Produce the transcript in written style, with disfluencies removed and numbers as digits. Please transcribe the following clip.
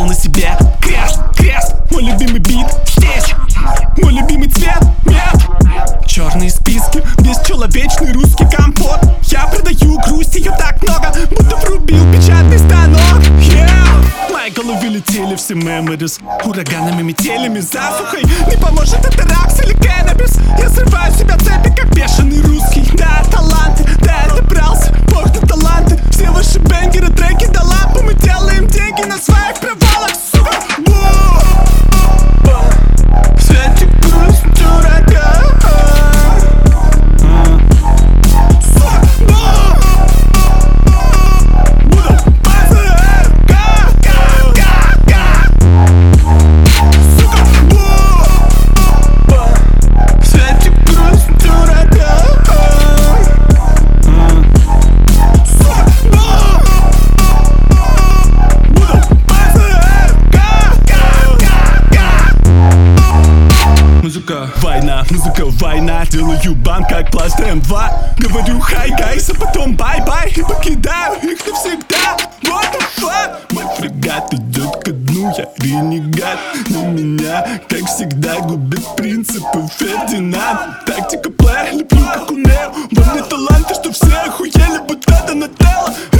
на себе крест, крест. Мой любимый бит здесь, мой любимый цвет нет. Черные списки, бесчеловечный русский компот. Я продаю грусть, ее так много, будто врубил печатный станок. Мои головы летели все memories, ураганами, метелями, засухой. Не поможет это ракс или кэннабис. Я срываю с себя цепи, как бешеный русский. Да, таланты, да, я добрался, бог на таланты. Все ваши бенгеры, треки до лампы. Мы делаем деньги на своих провалах, сука. В свете грусть дурака. Музыка, война. Делаю бан, как пласт М2. Говорю хай, гайс, а потом бай-бай. И покидаю их навсегда. What the fuck? Мой фрегат идет ко дну, я ренегат. Но меня, как всегда, губит принципы Фердинанд. Тактика плея, люблю как у Нео. Во мне таланты, что все охуели, будто Донателло.